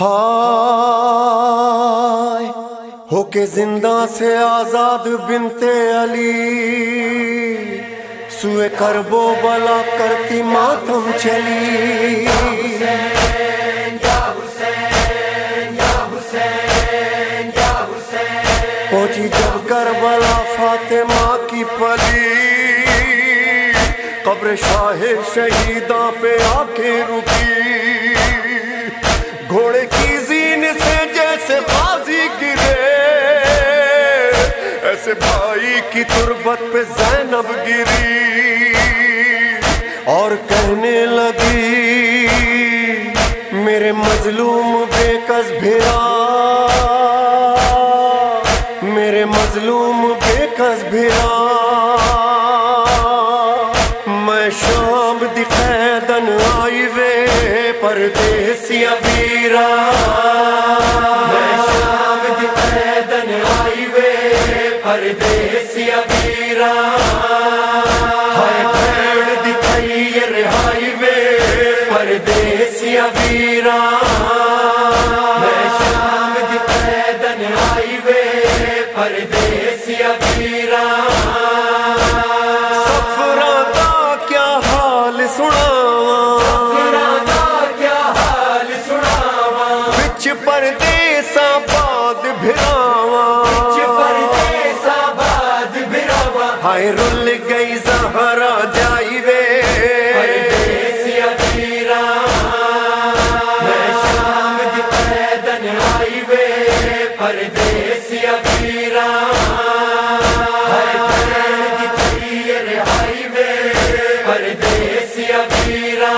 ہائے ہو کے زندہ سے آزاد بنتے علی، سوئے کرب و بلا کرتی ماتم چلی۔ پہنچی جب کربلا فاطمہ کی پلی، قبر شاہ شہیداں پہ آ کے رکی، گھوڑے کی زین سے جیسے غازی گرے، ایسے بھائی کی تربت پہ زینب گری، اور کہنے لگی میرے مظلوم بے کس بھیرا، میرے مظلوم بے کس بھیرا، میں شام دی قیدن آئی وے پردیسیا ویرا، میں شام دی قیدن آئی وے پردیسیا ویرا، ہائے بھیڑ دکھائی رہائی وے پردیسیا ویرا، میں شام دی قیدن آئی وے پردیسیا ویرا، سفراں دا کیا حال سناواں، سفراں دا کیا حال سناواں، وچ پردیساں باد بھراواں، وچ پردیساں باد بھراواں، ہائے رل گئی زہرا جائی وے پردیسیا ویرا، میں شام دی قیدن آئی وے پردیسیا ویرا، ہائے بھیڑ دکھائی رہائی وے پردیسیا ویرا،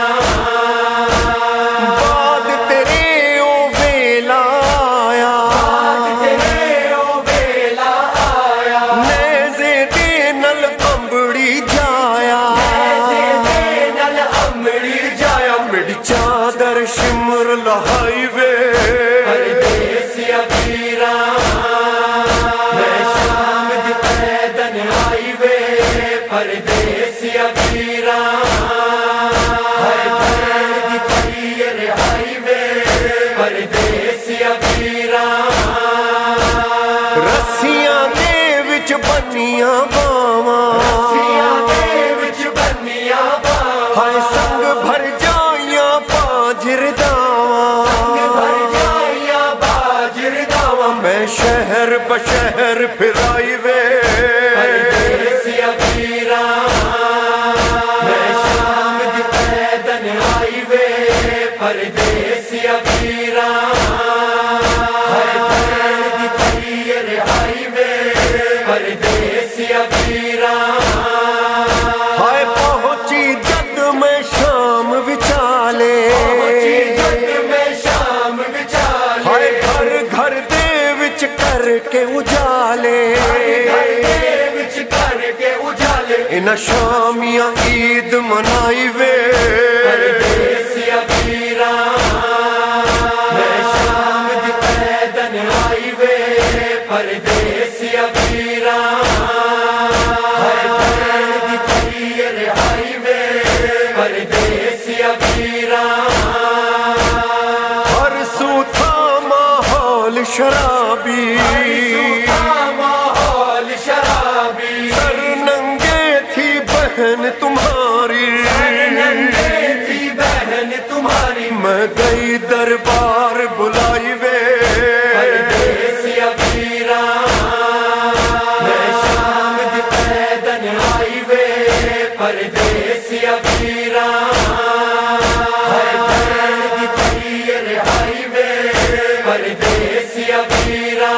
بعد تیرے او ویلا آیا، بعد تیرے او ویلا آیا، نیزے دے نل امبڑی جایا، نیزے دے نل امبڑی جایا، میری چادر شمر لہائی وے پردیسیا ویرا، میں شام دی قیدن آئی وے پردیسیا ویرا، ہائے بھیڑ دکھائی رہائی وے پردیسیا ویرا، رسیاں دے وچ بنیاں باواں، رسیاں دے وچ بنیاں باواں، ہائے سنگ بھر جائیاں باجر داواں، سنگ بھر جائیاں باجر داواں، میں شہر بشہر پھرائی وے پردیسیا ویرا، میں شام دی قیدن آئی وے پردیسیا ویرا، ہائے بھیڑ دکھائی رہائی وے پردیسیا ویرا، ہائے پہنچی جد میں شام وچالے، پہنچی جد میں شام وچالے، ہائے گھر گھر دے وچ کر کے اجالے، گھر دے وچ کر کے اجالے، انہاں شامیاں عید منائی وے پردیسیا ویرا، میں شام دی قیدن آئی وے پردیسیا ویرا، ہائے بھیڑ دکھائی رہائی وے پردیسیا ویرا، ہر سو تھا ماحول شرابی، ماحول شرابی، سر ننگے تھی بہن تمہاری، سر ننگے تھی بہن تمہاری، میں گئی دربار بلائی وے پردیسیا ویرا، میں شام دی قیدن آئی وے پردیسیا ویرا، ہائے بھیڑ دکھائی رہائی وے پردیسیا ویرا،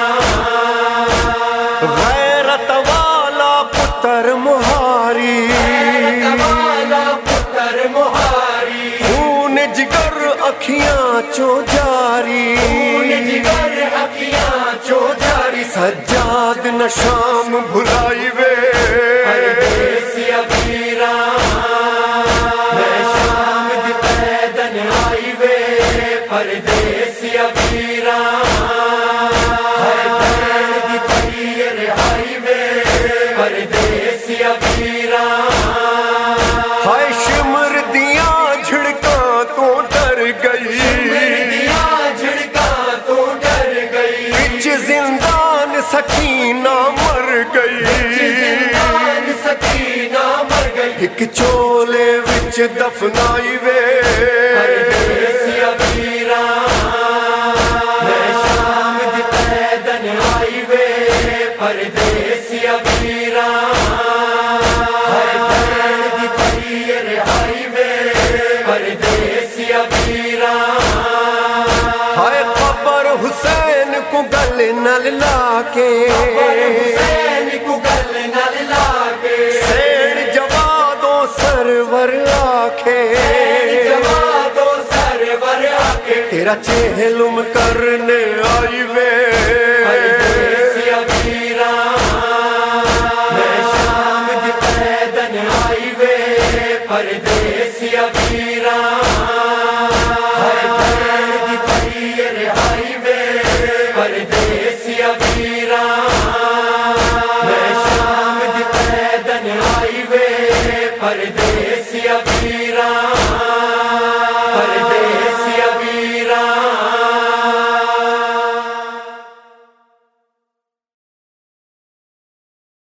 غیرت والا پتر مہاری، غیرت والا پتر مہاری، خون جگر اکھیاں چو جاری، خون جگر اکھیاں چو جاری، سجاد نہ شام بھلائی وے پردیسیا ویرا، میں شام دی قیدن آئی وے پردیسیا ویرا، ہائے بھیڑ دکھائی رہائی وے پردیسیا ویرا، ہائے شمر دیاں جھڑکاں تو ڈر گئی، شمر دیاں جھڑکاں سکینہ مر گئی، سکینہ مر گئی، ایک چولے وچ دفنائی وے پردیسیا ویراں، میں شام دی پیدن آئی وے پردیسیا ویراں، ہائے بین دی پئی رہائی وے پردیسیا ویراں، ہائے قبر حسین کو گل نال لا کے، حسین کو گل نال لا کے، سین جوادو سرور آکھے، جوادو سرور آکھے، تیرا چہلم کرنے آئی وے